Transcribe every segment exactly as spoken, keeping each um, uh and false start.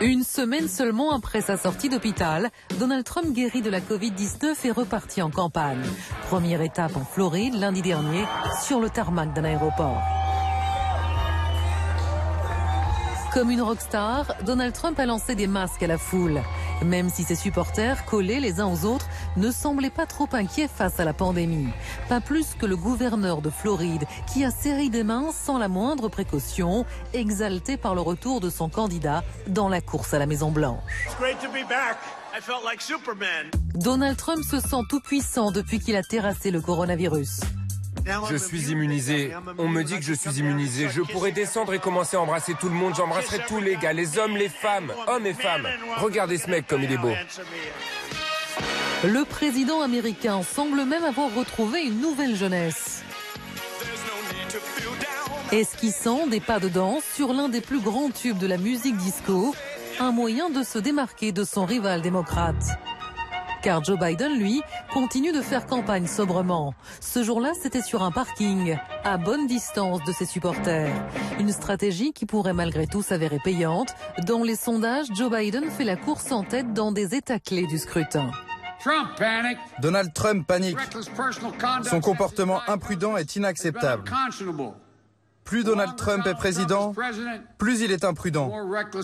Une semaine seulement après sa sortie d'hôpital, Donald Trump guéri de la Covid dix-neuf est reparti en campagne. Première étape en Floride lundi dernier sur le tarmac d'un aéroport. Comme une rockstar, Donald Trump a lancé des masques à la foule. Même si ses supporters, collés les uns aux autres, ne semblaient pas trop inquiets face à la pandémie. Pas plus que le gouverneur de Floride, qui a serré des mains sans la moindre précaution, exalté par le retour de son candidat dans la course à la Maison-Blanche. Donald Trump se sent tout puissant depuis qu'il a terrassé le coronavirus. Je suis immunisé. On me dit que je suis immunisé. Je pourrais descendre et commencer à embrasser tout le monde. J'embrasserai tous les gars, les hommes, les femmes, hommes et femmes. Regardez ce mec comme il est beau. Le président américain semble même avoir retrouvé une nouvelle jeunesse. Esquissant des pas de danse sur l'un des plus grands tubes de la musique disco, un moyen de se démarquer de son rival démocrate. Car Joe Biden, lui, continue de faire campagne sobrement. Ce jour-là, c'était sur un parking, à bonne distance de ses supporters. Une stratégie qui pourrait malgré tout s'avérer payante. Dans les sondages, Joe Biden fait la course en tête dans des états clés du scrutin. Donald Trump panique. Son comportement imprudent est inacceptable. Plus Donald Trump est président, plus il est imprudent.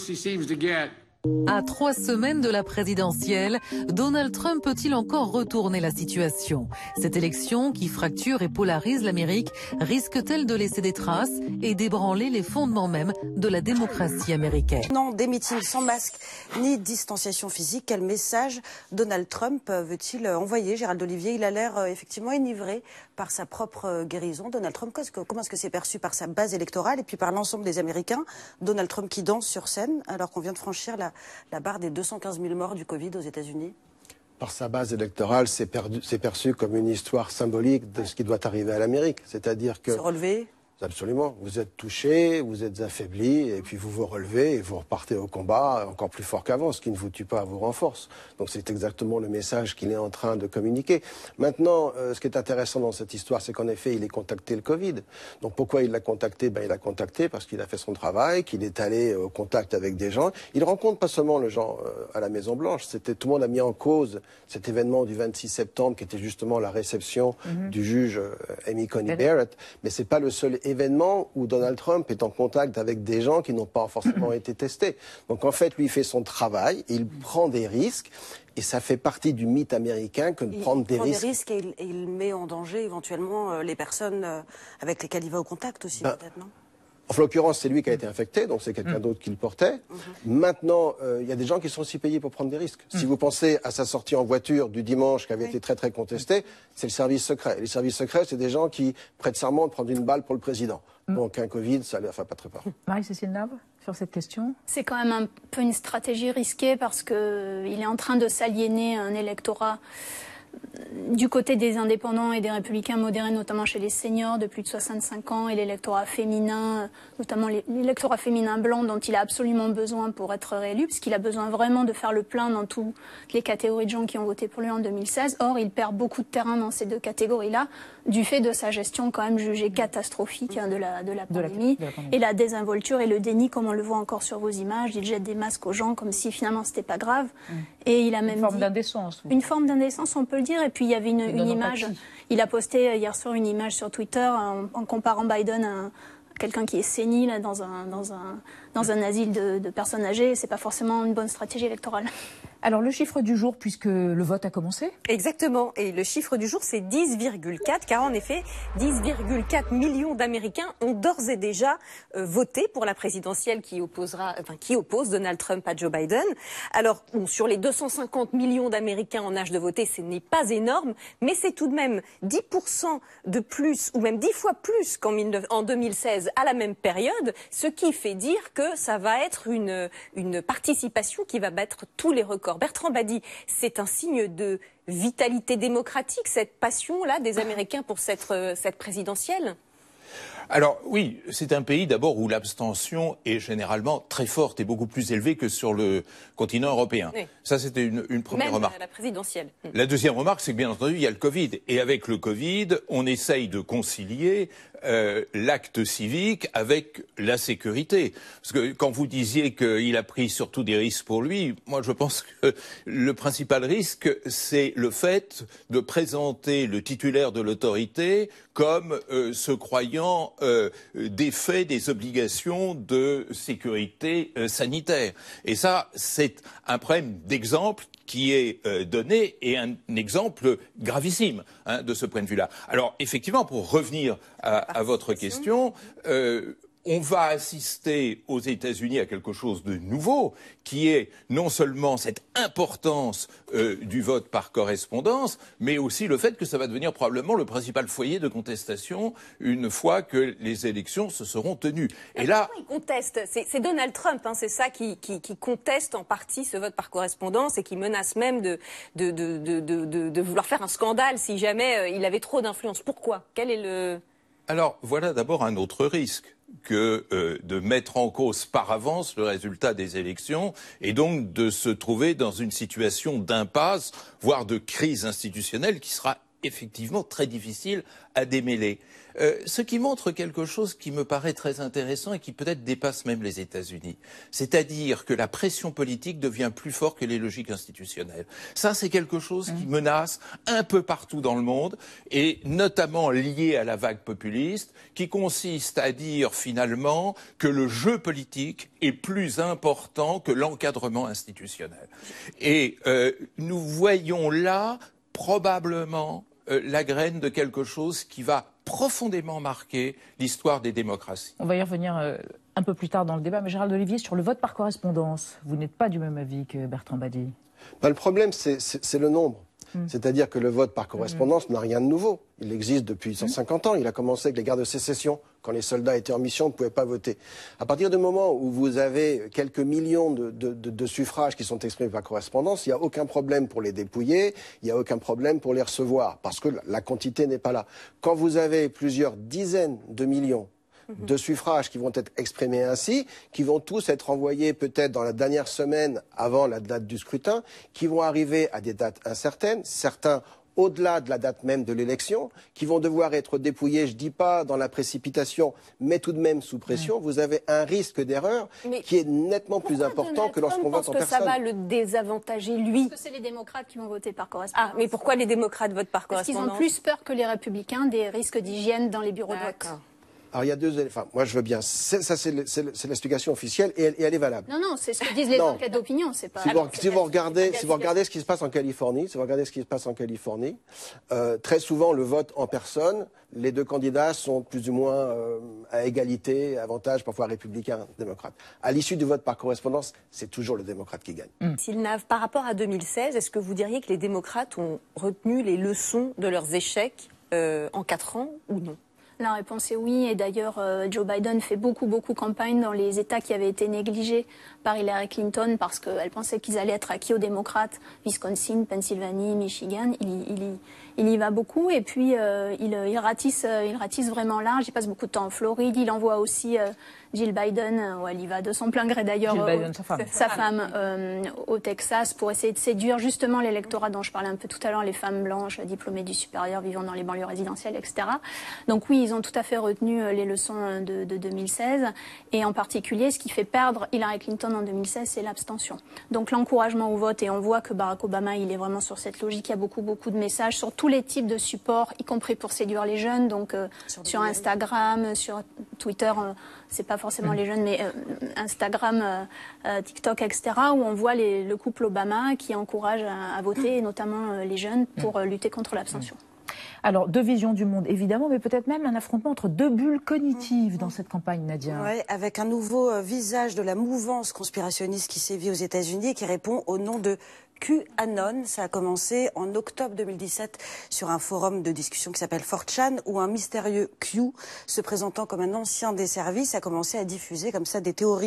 À trois semaines de la présidentielle, Donald Trump peut-il encore retourner la situation? Cette élection, qui fracture et polarise l'Amérique, risque-t-elle de laisser des traces et d'ébranler les fondements même de la démocratie américaine? Non, des meetings sans masque ni distanciation physique. Quel message Donald Trump veut-il envoyer? Gérald Olivier, il a l'air effectivement enivré par sa propre guérison. Donald Trump, comment est-ce que c'est perçu par sa base électorale et puis par l'ensemble des Américains? Donald Trump qui danse sur scène alors qu'on vient de franchir la la barre des deux cent quinze mille morts du Covid aux États-Unis? Par sa base électorale, c'est perçu comme une histoire symbolique de ce qui doit arriver à l'Amérique. C'est-à-dire que... Se relever? Absolument. Vous êtes touché, vous êtes affaibli, et puis vous vous relevez et vous repartez au combat encore plus fort qu'avant. Ce qui ne vous tue pas vous renforce. Donc c'est exactement le message qu'il est en train de communiquer. Maintenant, euh, ce qui est intéressant dans cette histoire, c'est qu'en effet, il est contacté le Covid. Donc pourquoi il l'a contacté? Ben, il l'a contacté parce qu'il a fait son travail, qu'il est allé au contact avec des gens. Il rencontre pas seulement le gens euh, à la Maison-Blanche. C'était, tout le monde a mis en cause cet événement du vingt-six septembre, qui était justement la réception mm-hmm. du juge euh, Amy Coney Barrett. Mais c'est pas le seul événement où Donald Trump est en contact avec des gens qui n'ont pas forcément été testés. Donc en fait, lui, il fait son travail, il prend des risques, et ça fait partie du mythe américain que de il prendre des prend risques. des risques et il, et il met en danger éventuellement euh, les personnes euh, avec lesquelles il va au contact aussi, ben, peut-être, non? En l'occurrence, c'est lui qui a été infecté, donc c'est quelqu'un mmh. d'autre qui le portait. Mmh. Maintenant, il euh, y a des gens qui sont aussi payés pour prendre des risques. Mmh. Si vous pensez à sa sortie en voiture du dimanche qui avait oui. été très très contestée, c'est le service secret. Les services secrets, c'est des gens qui prêtent serment de prendre une balle pour le président. Mmh. Donc un Covid, ça ne leur fait pas très peur. Marie-Cécile Nave, sur cette question? C'est quand même un peu une stratégie risquée parce qu'il est en train de s'aliéner un électorat du côté des indépendants et des républicains modérés, notamment chez les seniors de plus de soixante-cinq ans, et l'électorat féminin, notamment l'électorat féminin blanc dont il a absolument besoin pour être réélu, parce qu'il a besoin vraiment de faire le plein dans toutes les catégories de gens qui ont voté pour lui en deux mille seize. Or, il perd beaucoup de terrain dans ces deux catégories-là, du fait de sa gestion quand même jugée catastrophique hein, de, la, de la pandémie, de la, de la pandémie, et la désinvolture et le déni, comme on le voit encore sur vos images. Il jette des masques aux gens comme si finalement c'était pas grave. Mmh. Et il a même une forme dit, d'indécence. Une forme d'indécence, on peut le dire. Et puis il y avait une, une image, il a posté hier soir une image sur Twitter en, en comparant Biden à, à quelqu'un qui est sénile dans un, dans un, dans un asile de, de personnes âgées. C'est pas forcément une bonne stratégie électorale. Alors le chiffre du jour, puisque le vote a commencé? Exactement, et le chiffre du jour c'est dix virgule quatre, car en effet dix virgule quatre millions d'Américains ont d'ores et déjà euh, voté pour la présidentielle qui opposera, enfin qui oppose Donald Trump à Joe Biden. Alors bon, sur les deux cent cinquante millions d'Américains en âge de voter, ce n'est pas énorme, mais c'est tout de même dix pour cent de plus, ou même dix fois plus qu'en en deux mille seize à la même période, ce qui fait dire que ça va être une, une participation qui va battre tous les records. Bertrand Badi, c'est un signe de vitalité démocratique, cette passion-là des Américains pour cette, cette présidentielle? Alors oui, c'est un pays d'abord où l'abstention est généralement très forte et beaucoup plus élevée que sur le continent européen. Oui. Ça, c'était une, une première Même remarque. La présidentielle. La deuxième remarque, c'est que bien entendu, il y a le Covid. Et avec le Covid, on essaye de concilier euh, l'acte civique avec la sécurité. Parce que quand vous disiez qu'il a pris surtout des risques pour lui, moi je pense que le principal risque, c'est le fait de présenter le titulaire de l'autorité comme euh, se croyant euh, défait des obligations de sécurité euh, sanitaire. Et ça, c'est un problème d'exemple qui est euh, donné et un, un exemple gravissime hein, de ce point de vue-là. Alors, effectivement, pour revenir à, à votre question, euh, on va assister aux États-Unis à quelque chose de nouveau, qui est non seulement cette importance euh, du vote par correspondance, mais aussi le fait que ça va devenir probablement le principal foyer de contestation une fois que les élections se seront tenues. Et là, il conteste. C'est Donald Trump, hein, c'est ça qui, qui, qui conteste en partie ce vote par correspondance et qui menace même de, de, de, de, de, de vouloir faire un scandale si jamais euh, il avait trop d'influence. Pourquoi? Quel est le... Alors, voilà d'abord un autre risque que euh, de mettre en cause par avance le résultat des élections et donc de se trouver dans une situation d'impasse, voire de crise institutionnelle qui sera effectivement très difficile à démêler. Euh, ce qui montre quelque chose qui me paraît très intéressant et qui peut-être dépasse même les États-Unis. C'est-à-dire que la pression politique devient plus forte que les logiques institutionnelles. Ça, c'est quelque chose qui menace un peu partout dans le monde et notamment lié à la vague populiste qui consiste à dire finalement que le jeu politique est plus important que l'encadrement institutionnel. Et euh, nous voyons là probablement euh, la graine de quelque chose qui va profondément marquer l'histoire des démocraties. On va y revenir euh, un peu plus tard dans le débat, mais Gérald Olivier, sur le vote par correspondance, vous n'êtes pas du même avis que Bertrand Badi. Ben, le problème, c'est le nombre. Mmh. C'est-à-dire que le vote par correspondance mmh. n'a rien de nouveau. Il existe depuis cent cinquante mmh. ans. Il a commencé avec les guerres de sécession. Quand les soldats étaient en mission, on ne pouvait pas voter. À partir du moment où vous avez quelques millions de, de, de, de suffrages qui sont exprimés par correspondance, il n'y a aucun problème pour les dépouiller, il n'y a aucun problème pour les recevoir, parce que la, la quantité n'est pas là. Quand vous avez plusieurs dizaines de millions de suffrages qui vont être exprimés ainsi, qui vont tous être envoyés peut-être dans la dernière semaine avant la date du scrutin, qui vont arriver à des dates incertaines, certains au-delà de la date même de l'élection, qui vont devoir être dépouillés, je ne dis pas dans la précipitation, mais tout de même sous pression, mmh. vous avez un risque d'erreur qui est nettement plus important que lorsqu'on vote en personne. Pourquoi ça va le désavantager, lui? Parce que c'est les démocrates qui vont voter par correspondance. Ah, mais pourquoi les démocrates votent par Parce correspondance? qu'ils ont plus peur que les républicains des risques d'hygiène dans les bureaux de vote. Alors il y a deux éléments. Enfin, moi je veux bien. Ça c'est l'explication officielle et elle, et elle est valable. Non non, c'est ce que disent les enquêtes d'opinion, c'est pas. Si vous, si vous regardez, si vous regardez ce qui se passe en Californie, si vous regardez ce qui se passe en Californie, euh, très souvent le vote en personne, les deux candidats sont plus ou moins euh, à égalité, avantage parfois républicain, démocrate. À l'issue du vote par correspondance, c'est toujours le démocrate qui gagne. Mmh. Silnave, par rapport à deux mille seize, est-ce que vous diriez que les démocrates ont retenu les leçons de leurs échecs euh, en quatre ans ou non? La réponse est oui, et d'ailleurs euh, Joe Biden fait beaucoup beaucoup campagne dans les États qui avaient été négligés par Hillary Clinton parce qu'elle pensait qu'ils allaient être acquis aux démocrates, Wisconsin, Pennsylvanie, Michigan, il y, il y, il y va beaucoup et puis euh, il, il, ratisse, il ratisse vraiment large, il passe beaucoup de temps en Floride, il envoie aussi euh, Jill Biden, où elle y va de son plein gré d'ailleurs, euh, sa femme, sa femme euh, au Texas pour essayer de séduire justement l'électorat dont je parlais un peu tout à l'heure, les femmes blanches, diplômées du supérieur, vivant dans les banlieues résidentielles, et cetera. Donc oui, ils ont tout à fait retenu les leçons de, de deux mille seize et en particulier ce qui fait perdre Hillary Clinton en deux mille seize, c'est l'abstention. Donc l'encouragement au vote et on voit que Barack Obama, il est vraiment sur cette logique, il y a beaucoup beaucoup de messages sur tous les types de supports, y compris pour séduire les jeunes, donc euh, sur, sur Instagram, sur Twitter, euh, c'est pas forcément mmh. les jeunes, mais euh, Instagram, euh, euh, TikTok, et cetera, où on voit les, le couple Obama qui encourage à, à voter, et notamment euh, les jeunes, pour euh, lutter contre l'abstention. Alors, deux visions du monde, évidemment, mais peut-être même un affrontement entre deux bulles cognitives dans cette campagne, Nadia. Oui, avec un nouveau euh, visage de la mouvance conspirationniste qui sévit aux États-Unis et qui répond au nom de QAnon. Ça a commencé en octobre deux mille dix-sept sur un forum de discussion qui s'appelle four chan, où un mystérieux Q, se présentant comme un ancien des services, a commencé à diffuser comme ça des théories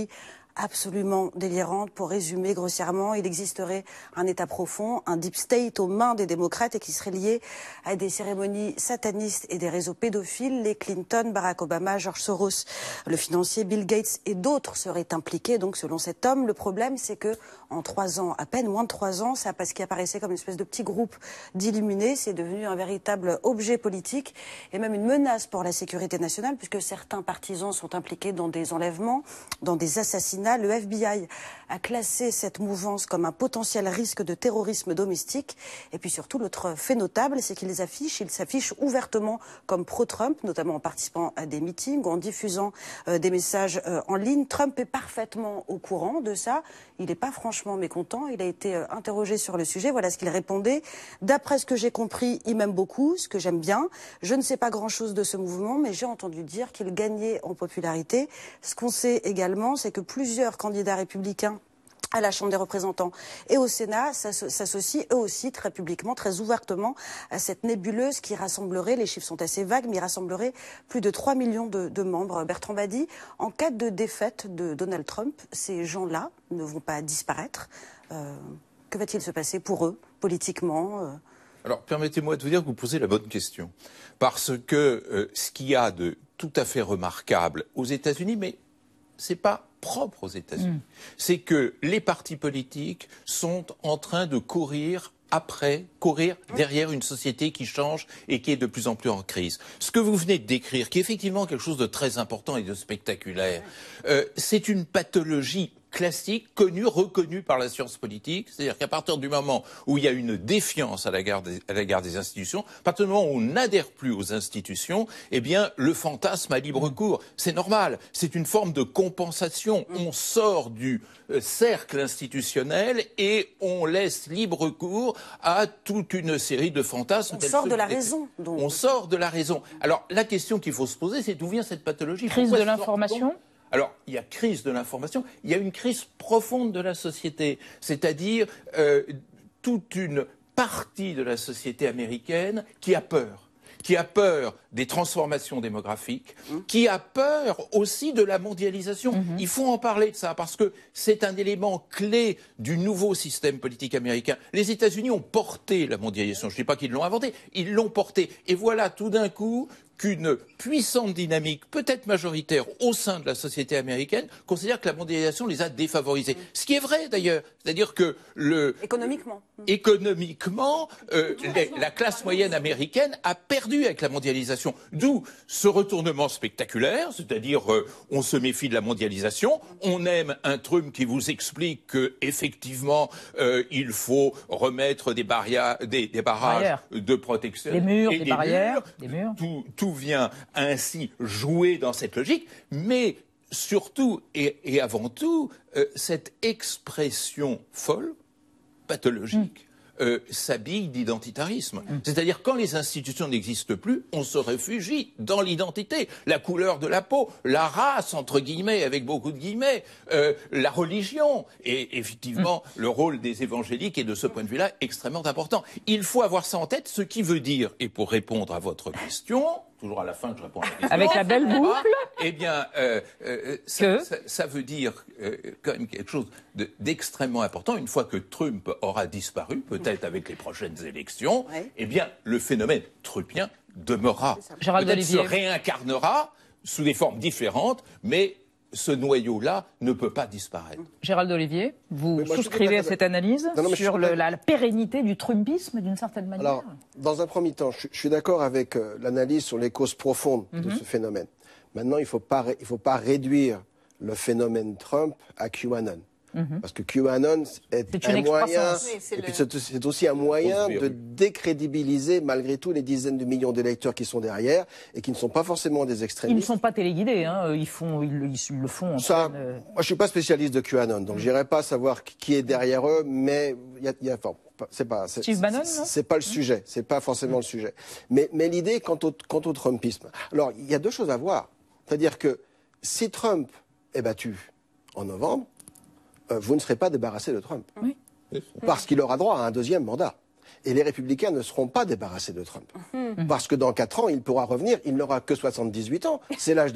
absolument délirante. Pour résumer grossièrement, il existerait un État profond, un deep state aux mains des démocrates et qui serait lié à des cérémonies satanistes et des réseaux pédophiles. Les Clinton, Barack Obama, George Soros, le financier Bill Gates et d'autres seraient impliqués. Donc selon cet homme, le problème c'est que en trois ans, à peine moins de trois ans, ça parce qu'il apparaissait comme une espèce de petit groupe d'illuminés, c'est devenu un véritable objet politique et même une menace pour la sécurité nationale puisque certains partisans sont impliqués dans des enlèvements, dans des assassinats. Le F B I a classé cette mouvance comme un potentiel risque de terrorisme domestique. Et puis surtout, l'autre fait notable, c'est qu'ils affichent, ils s'affichent ouvertement comme pro-Trump, notamment en participant à des meetings ou en diffusant euh, des messages euh, en ligne. Trump est parfaitement au courant de ça. Il n'est pas franchement mécontent. Il a été euh, interrogé sur le sujet. Voilà ce qu'il répondait. D'après ce que j'ai compris, il m'aime beaucoup, ce que j'aime bien. Je ne sais pas grand-chose de ce mouvement, mais j'ai entendu dire qu'il gagnait en popularité. Ce qu'on sait également, c'est que plusieurs candidats républicains à la Chambre des représentants et au Sénat s'associent eux aussi très publiquement, très ouvertement à cette nébuleuse qui rassemblerait, les chiffres sont assez vagues, mais il rassemblerait plus de trois millions de, de membres. Bertrand Badi, en cas de défaite de Donald Trump, ces gens-là ne vont pas disparaître. Euh, que va-t-il se passer pour eux, politiquement euh... Alors, permettez-moi de vous dire que vous posez la bonne question. Parce que euh, ce qu'il y a de tout à fait remarquable aux États-Unis, mais c'est pas propre aux États-Unis, mmh. c'est que les partis politiques sont en train de courir après, courir derrière une société qui change et qui est de plus en plus en crise. Ce que vous venez de décrire, qui est effectivement quelque chose de très important et de spectaculaire, euh, c'est une pathologie classique, connue, reconnue par la science politique, c'est-à-dire qu'à partir du moment où il y a une défiance à l'égard des, à l'égard des institutions, à partir du moment où on n'adhère plus aux institutions, eh bien, le fantasme a libre cours. C'est normal, c'est une forme de compensation. On sort du euh, cercle institutionnel et on laisse libre cours à toute une série de fantasmes. On sort de la raison. Donc. On sort de la raison. Alors, la question qu'il faut se poser, c'est d'où vient cette pathologie ? Crise de l'information ? Alors, il y a crise de l'information, il y a une crise profonde de la société, c'est-à-dire euh, toute une partie de la société américaine qui a peur. qui a peur des transformations démographiques, mmh. qui a peur aussi de la mondialisation. Mmh. Il faut en parler de ça, parce que c'est un élément clé du nouveau système politique américain. Les États-Unis ont porté la mondialisation. Je ne dis pas qu'ils l'ont inventée, ils l'ont portée. Et voilà tout d'un coup qu'une puissante dynamique, peut-être majoritaire, au sein de la société américaine, considère que la mondialisation les a défavorisés. Mmh. Ce qui est vrai, d'ailleurs. C'est-à-dire que le... Économiquement. Mmh. Économiquement, euh, les, la classe moyenne américaine a perdu avec la mondialisation. D'où ce retournement spectaculaire, c'est-à-dire euh, on se méfie de la mondialisation, on aime un Trump qui vous explique que effectivement euh, il faut remettre des, barrières, des, des barrages barrières. de protection. Des murs, et des, des barrières, murs. des murs. Tout, tout vient ainsi jouer dans cette logique, mais surtout et, et avant tout, euh, cette expression folle, pathologique, mmh. euh, s'habille d'identitarisme. Mmh. C'est-à-dire, quand les institutions n'existent plus, on se réfugie dans l'identité. La couleur de la peau, la race, entre guillemets, avec beaucoup de guillemets, euh, la religion. Et effectivement, mmh. le rôle des évangéliques est de ce point de vue-là extrêmement important. Il faut avoir ça en tête, ce qui veut dire, et pour répondre à votre question... toujours à la fin que je réponds à la question. Avec la belle boucle. Eh bien, euh, euh, ça, ça, ça veut dire euh, quand même quelque chose de, d'extrêmement important. Une fois que Trump aura disparu, peut-être avec les prochaines élections, oui. eh bien, le phénomène trumpien demeurera. Peut-être se réincarnera sous des formes différentes, mais ce noyau-là ne peut pas disparaître. Gérald Olivier, vous moi, souscrivez à cette analyse non, non, sur le, la, la pérennité du trumpisme, d'une certaine manière? Alors, dans un premier temps, je, je suis d'accord avec euh, l'analyse sur les causes profondes mm-hmm. de ce phénomène. Maintenant, il ne faut pas, il faut pas réduire le phénomène Trump à QAnon. Mmh. Parce que QAnon est un moyen, oui, c'est et le... puis c'est, c'est aussi un moyen de décrédibiliser malgré tout les dizaines de millions d'électeurs qui sont derrière et qui ne sont pas forcément des extrémistes. Ils ne sont pas téléguidés, hein. ils, font, ils, ils le font. En Ça, pleine... Moi, je ne suis pas spécialiste de QAnon, donc mmh. je n'irai pas savoir qui est derrière eux, mais il y a, y a enfin, c'est pas, c'est, Steve Bannon, c'est, c'est pas le mmh. sujet, c'est pas forcément mmh. le sujet. Mais, mais l'idée quant au, quant au Trumpisme, alors il y a deux choses à voir, c'est-à-dire que si Trump est battu en novembre, vous ne serez pas débarrassé de Trump. Oui. Parce qu'il aura droit à un deuxième mandat. Et les Républicains ne seront pas débarrassés de Trump. Mmh. Parce que dans quatre ans, il pourra revenir, il n'aura que soixante-dix-huit ans. C'est l'âge de